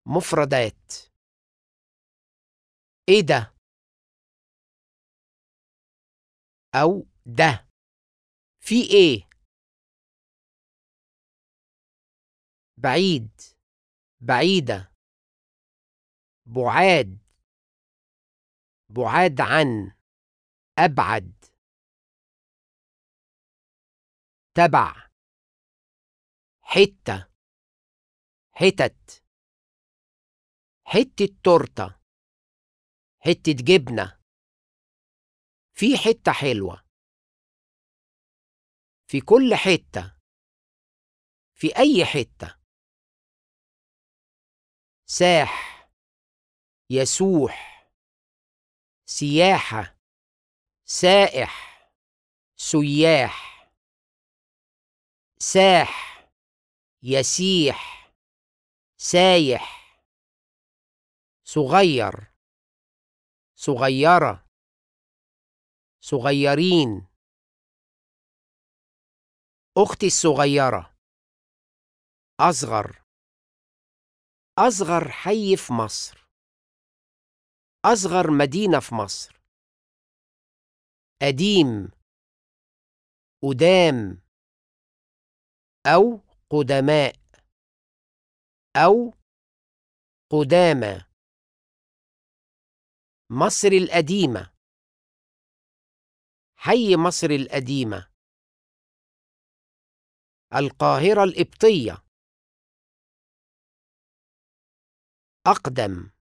مفردات. ايه ده؟ او ده. في ايه؟ بعيد، بعيدة. بعاد، بعاد عن، ابعد. تبع. حتة، حتت. حتة تورتة، حتة جبنة. في حتة حلوة. في كل حتة. في أي حتة. ساح، يسوح. سياحة، سائح. سياح. ساح، يسيح. سايح. صغير، صغيرة. صغيرين. أختي الصغيرة. أصغر. أصغر حي في مصر. أصغر مدينة في مصر. قديم، قدام. أو قدماء. أو قدامى. مصر القديمة. حي مصر القديمة. القاهرة القبطية. أقدم.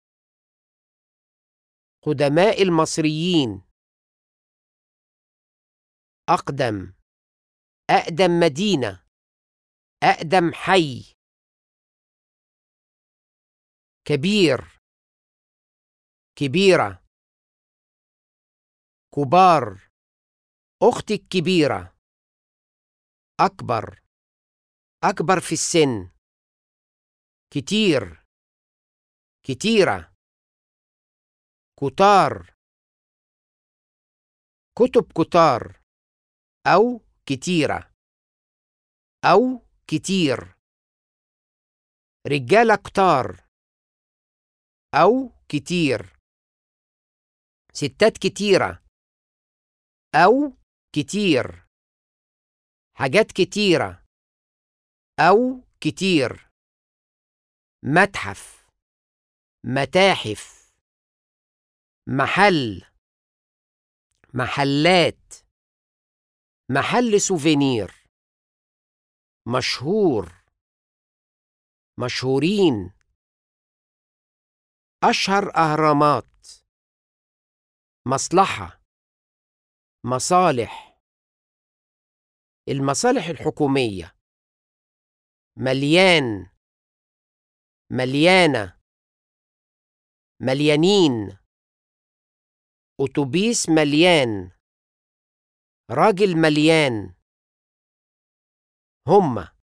قدماء المصريين. أقدم. أقدم مدينة. أقدم حي. كبير، كبيرة. كبار. أختي الكبيرة. أكبر، أكبر في السن. كتير، كتيرة. كتار. كتب كتار. أو كتيرة. أو كتير. رجالة كتار. أو كتير. ستات كتيرة. أو كتير. حاجات كتيرة. أو كتير. متحف. متاحف. محل. محلات. محل سوفينير. مشهور. مشهورين. أشهر أهرامات. مصلحة. مصالح. المصالح الحكومية. مليان. مليانة. مليانين. أتوبيس مليان. راجل مليان. هما